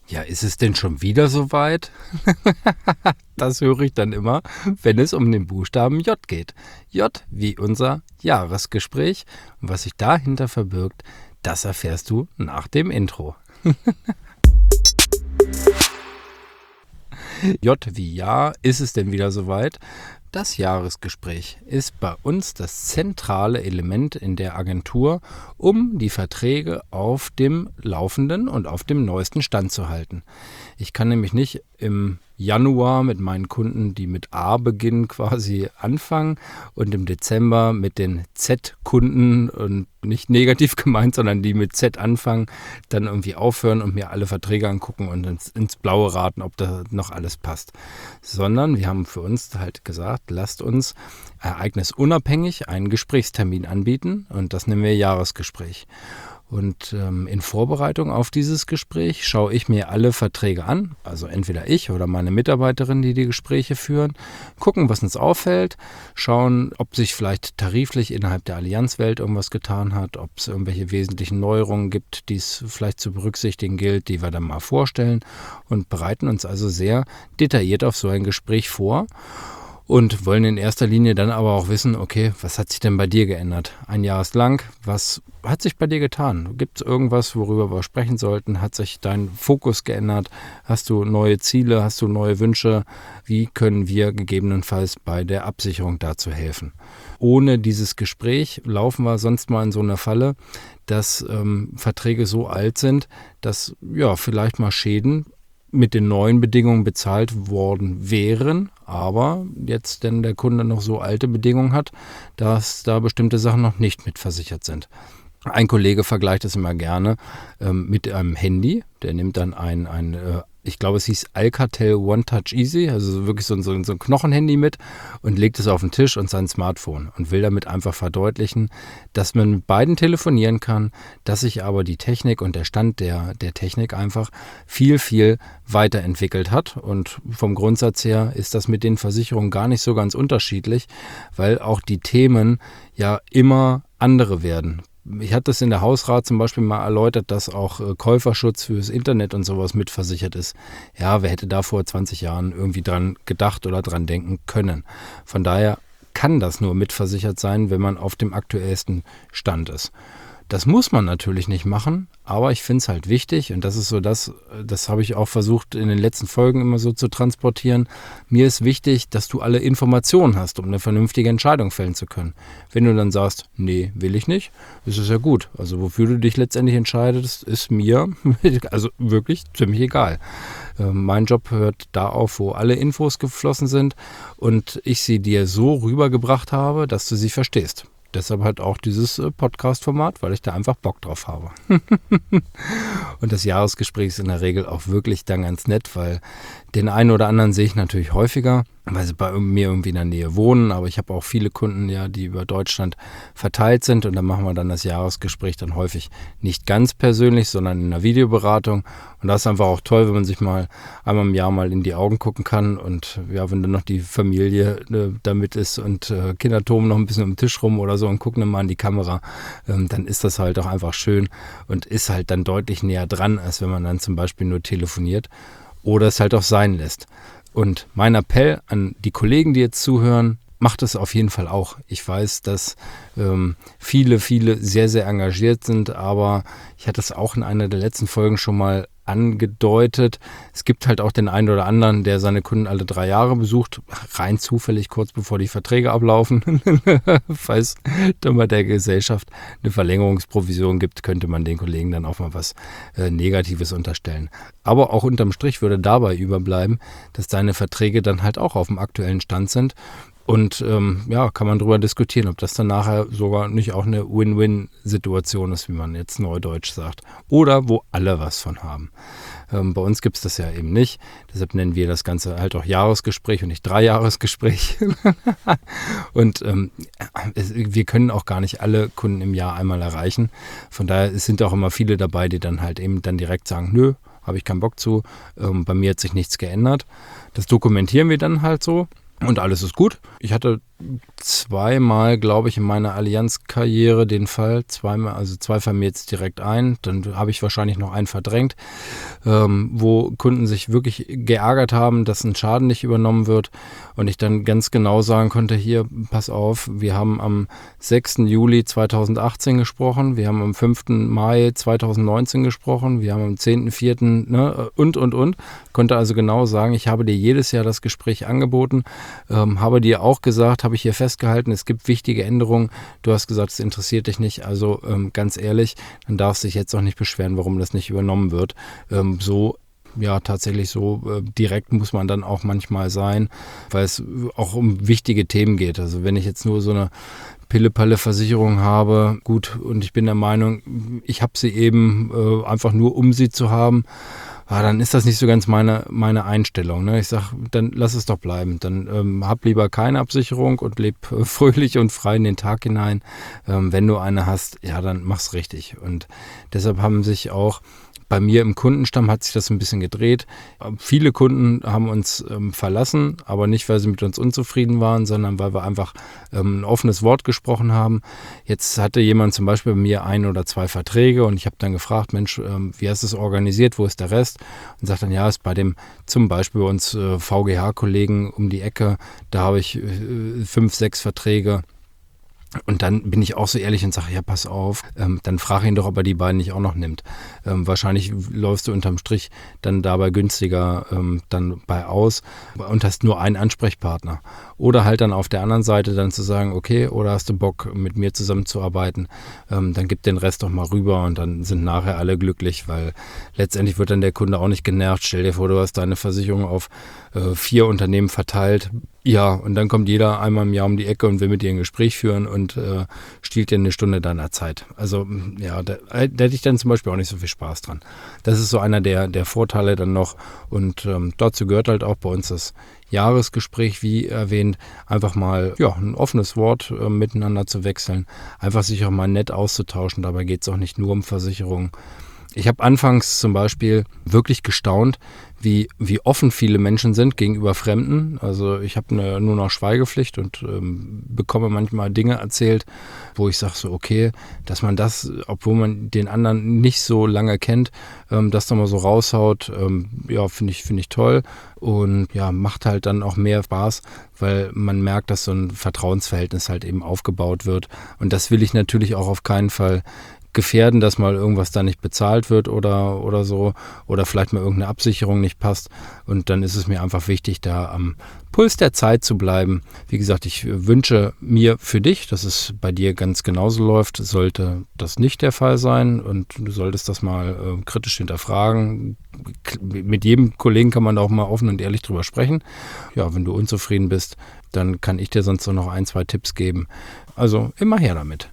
Ja, ist es denn schon wieder soweit? Das höre ich dann immer, wenn es um den Buchstaben J geht. J wie unser Jahresgespräch. Und was sich dahinter verbirgt, das erfährst du nach dem Intro. J wie Ja, ist es denn wieder soweit? Das Jahresgespräch ist bei uns das zentrale Element in der Agentur, um die Verträge auf dem laufenden und auf dem neuesten Stand zu halten. Ich kann nämlich nicht im Januar mit meinen Kunden, die mit A beginnen, quasi anfangen und im Dezember mit den Z-Kunden, und nicht negativ gemeint, sondern die mit Z anfangen, dann irgendwie aufhören und mir alle Verträge angucken und ins Blaue raten, ob da noch alles passt. Sondern wir haben für uns halt gesagt, lasst uns ereignisunabhängig einen Gesprächstermin anbieten, und das nennen wir Jahresgespräch. Und in Vorbereitung auf dieses Gespräch schaue ich mir alle Verträge an, also entweder ich oder meine Mitarbeiterin, die Gespräche führen, gucken, was uns auffällt, schauen, ob sich vielleicht tariflich innerhalb der Allianzwelt irgendwas getan hat, ob es irgendwelche wesentlichen Neuerungen gibt, die es vielleicht zu berücksichtigen gilt, die wir dann mal vorstellen, und bereiten uns also sehr detailliert auf so ein Gespräch vor. Und wollen in erster Linie dann aber auch wissen, okay, was hat sich denn bei dir geändert? Ein Jahr ist lang, was hat sich bei dir getan? Gibt es irgendwas, worüber wir sprechen sollten? Hat sich dein Fokus geändert? Hast du neue Ziele? Hast du neue Wünsche? Wie können wir gegebenenfalls bei der Absicherung dazu helfen? Ohne dieses Gespräch laufen wir sonst mal in so eine Falle, dass Verträge so alt sind, dass vielleicht mal Schäden mit den neuen Bedingungen bezahlt worden wären, aber jetzt denn der Kunde noch so alte Bedingungen hat, dass da bestimmte Sachen noch nicht mitversichert sind. Ein Kollege vergleicht das immer gerne mit einem Handy. Der nimmt dann ich glaube, es hieß Alcatel One Touch Easy, also wirklich so ein Knochenhandy mit, und legt es auf den Tisch und sein Smartphone und will damit einfach verdeutlichen, dass man mit beiden telefonieren kann, dass sich aber die Technik und der Stand der Technik einfach viel, viel weiterentwickelt hat. Und vom Grundsatz her ist das mit den Versicherungen gar nicht so ganz unterschiedlich, weil auch die Themen ja immer andere werden. Ich hatte das in der Hausrat zum Beispiel mal erläutert, dass auch Käuferschutz fürs Internet und sowas mitversichert ist. Ja, wer hätte da vor 20 Jahren irgendwie dran gedacht oder dran denken können? Von daher kann das nur mitversichert sein, wenn man auf dem aktuellsten Stand ist. Das muss man natürlich nicht machen, aber ich finde es halt wichtig, und das ist so das habe ich auch versucht in den letzten Folgen immer so zu transportieren. Mir ist wichtig, dass du alle Informationen hast, um eine vernünftige Entscheidung fällen zu können. Wenn du dann sagst, nee, will ich nicht, ist es ja gut. Also wofür du dich letztendlich entscheidest, ist mir also wirklich ziemlich egal. Mein Job hört da auf, wo alle Infos geflossen sind und ich sie dir so rübergebracht habe, dass du sie verstehst. Deshalb halt auch dieses Podcast-Format, weil ich da einfach Bock drauf habe. Und das Jahresgespräch ist in der Regel auch wirklich dann ganz nett, weil den einen oder anderen sehe ich natürlich häufiger, weil sie bei mir irgendwie in der Nähe wohnen. Aber ich habe auch viele Kunden, ja, die über Deutschland verteilt sind. Und dann machen wir dann das Jahresgespräch dann häufig nicht ganz persönlich, sondern in einer Videoberatung. Und das ist einfach auch toll, wenn man sich mal einmal im Jahr mal in die Augen gucken kann. Und ja, wenn dann noch die Familie damit ist und Kinder toben noch ein bisschen um den Tisch rum oder so und gucken dann mal in die Kamera, dann ist das halt auch einfach schön und ist halt dann deutlich näher dran, als wenn man dann zum Beispiel nur telefoniert oder es halt auch sein lässt. Und mein Appell an die Kollegen, die jetzt zuhören, macht es auf jeden Fall auch. Ich weiß, dass viele sehr, sehr engagiert sind, aber ich hatte es auch in einer der letzten Folgen schon mal angedeutet. Es gibt halt auch den einen oder anderen, der seine Kunden alle 3 Jahre besucht, rein zufällig kurz bevor die Verträge ablaufen. Falls dann bei der Gesellschaft eine Verlängerungsprovision gibt, könnte man den Kollegen dann auch mal was Negatives unterstellen. Aber auch unterm Strich würde dabei überbleiben, dass deine Verträge dann halt auch auf dem aktuellen Stand sind. Und kann man darüber diskutieren, ob das dann nachher sogar nicht auch eine Win-Win-Situation ist, wie man jetzt neudeutsch sagt. Oder wo alle was von haben. Bei uns gibt es das ja eben nicht. Deshalb nennen wir das Ganze halt auch Jahresgespräch und nicht 3-Jahresgespräch. Und wir können auch gar nicht alle Kunden im Jahr einmal erreichen. Von daher sind auch immer viele dabei, die dann halt eben dann direkt sagen, nö, habe ich keinen Bock zu. Bei mir hat sich nichts geändert. Das dokumentieren wir dann halt so. Und alles ist gut. Ich hatte zweimal, glaube ich, in meiner Allianz-Karriere den Fall. Zweimal, also 2 fallen mir jetzt direkt ein. Dann habe ich wahrscheinlich noch einen verdrängt, wo Kunden sich wirklich geärgert haben, dass ein Schaden nicht übernommen wird. Und ich dann ganz genau sagen konnte, hier, pass auf, wir haben am 6. Juli 2018 gesprochen, wir haben am 5. Mai 2019 gesprochen, wir haben am 10.4. Und. Konnte also genau sagen, ich habe dir jedes Jahr das Gespräch angeboten, habe dir auch gesagt, habe ich hier festgehalten, es gibt wichtige Änderungen. Du hast gesagt, es interessiert dich nicht. Also ganz ehrlich, dann darfst du dich jetzt auch nicht beschweren, warum das nicht übernommen wird. Tatsächlich so direkt muss man dann auch manchmal sein, weil es auch um wichtige Themen geht. Also wenn ich jetzt nur so eine Pille-Palle-Versicherung habe, gut, und ich bin der Meinung, ich habe sie eben einfach nur, um sie zu haben, dann ist das nicht so ganz meine Einstellung. Ne? Ich sage, dann lass es doch bleiben. Dann hab lieber keine Absicherung und leb fröhlich und frei in den Tag hinein. Wenn du eine hast, ja, dann mach's richtig. Und deshalb haben sich auch bei mir im Kundenstamm hat sich das ein bisschen gedreht. Viele Kunden haben uns verlassen, aber nicht, weil sie mit uns unzufrieden waren, sondern weil wir einfach ein offenes Wort gesprochen haben. Jetzt hatte jemand zum Beispiel bei mir 1 oder 2 Verträge und ich habe dann gefragt, Mensch, wie hast du es organisiert, wo ist der Rest? Und sagt dann, ja, ist bei dem zum Beispiel bei uns VGH-Kollegen um die Ecke, da habe ich 5, 6 Verträge. Und dann bin ich auch so ehrlich und sage, ja, pass auf, dann frage ihn doch, ob er die beiden nicht auch noch nimmt. Wahrscheinlich läufst du unterm Strich dann dabei günstiger dann bei aus und hast nur einen Ansprechpartner. Oder halt dann auf der anderen Seite dann zu sagen, okay, oder hast du Bock, mit mir zusammenzuarbeiten, dann gib den Rest doch mal rüber und dann sind nachher alle glücklich, weil letztendlich wird dann der Kunde auch nicht genervt. Stell dir vor, du hast deine Versicherung auf 4 Unternehmen verteilt. Ja, und dann kommt jeder einmal im Jahr um die Ecke und will mit dir ein Gespräch führen und stiehlt dir eine Stunde deiner Zeit. Also ja, da hätte ich dann zum Beispiel auch nicht so viel Spaß dran. Das ist so einer der Vorteile dann noch. Und dazu gehört halt auch bei uns das Jahresgespräch, wie erwähnt, einfach mal ein offenes Wort miteinander zu wechseln, einfach sich auch mal nett auszutauschen. Dabei geht es auch nicht nur um Versicherungen. Ich habe anfangs zum Beispiel wirklich gestaunt, wie offen viele Menschen sind gegenüber Fremden. Also ich habe nur noch Schweigepflicht und bekomme manchmal Dinge erzählt, wo ich sage so, okay, dass man das, obwohl man den anderen nicht so lange kennt, das dann mal so raushaut, finde ich toll. Und ja, macht halt dann auch mehr Spaß, weil man merkt, dass so ein Vertrauensverhältnis halt eben aufgebaut wird. Und das will ich natürlich auch auf keinen Fall gefährden, dass mal irgendwas da nicht bezahlt wird oder so oder vielleicht mal irgendeine Absicherung nicht passt und dann ist es mir einfach wichtig, da am Puls der Zeit zu bleiben. Wie gesagt, ich wünsche mir für dich, dass es bei dir ganz genauso läuft, sollte das nicht der Fall sein und du solltest das mal kritisch hinterfragen. Mit jedem Kollegen kann man da auch mal offen und ehrlich drüber sprechen. Ja, wenn du unzufrieden bist, dann kann ich dir sonst noch 1, 2 Tipps geben. Also immer her damit.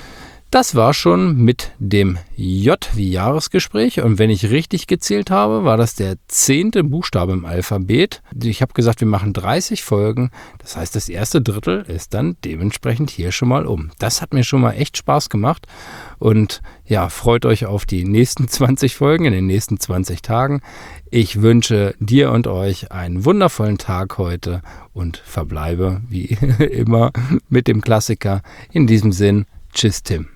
Das war schon mit dem J wie Jahresgespräch und wenn ich richtig gezählt habe, war das der 10. Buchstabe im Alphabet. Ich habe gesagt, wir machen 30 Folgen, das heißt, das erste Drittel ist dann dementsprechend hier schon mal um. Das hat mir schon mal echt Spaß gemacht und ja, freut euch auf die nächsten 20 Folgen in den nächsten 20 Tagen. Ich wünsche dir und euch einen wundervollen Tag heute und verbleibe wie immer mit dem Klassiker. In diesem Sinn, tschüss Tim.